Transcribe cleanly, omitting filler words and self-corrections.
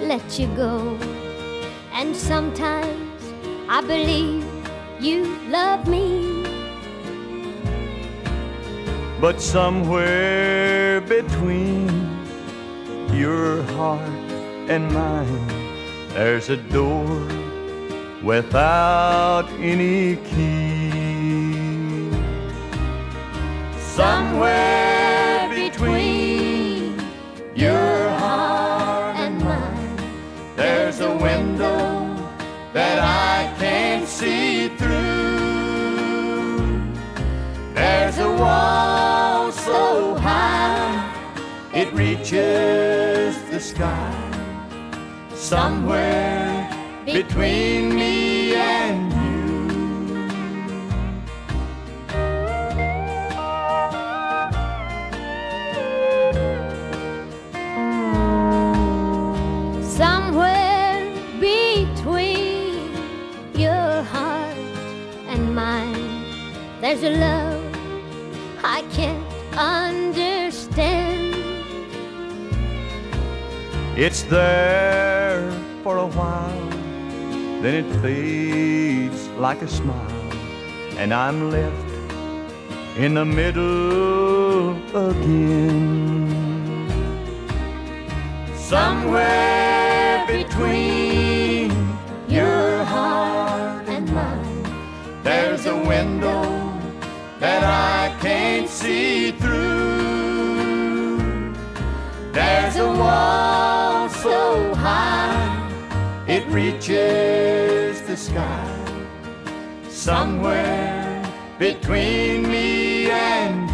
let you go. And sometimes I believe you love me, but somewhere between your heart and mine, there's a door without any key. Somewhere between your heart and mine, there's a window that I can't see through. There's a wall so high it reaches the sky. Somewhere between me and you. somewhere between your heart and mine, there's a love I can't understand. It's there for a while, then it fades like a smile, and I'm left in the middle again. Somewhere between your heart and mine, there's a window that I can't see through. There's a wall so high it reaches the sky. Somewhere between me and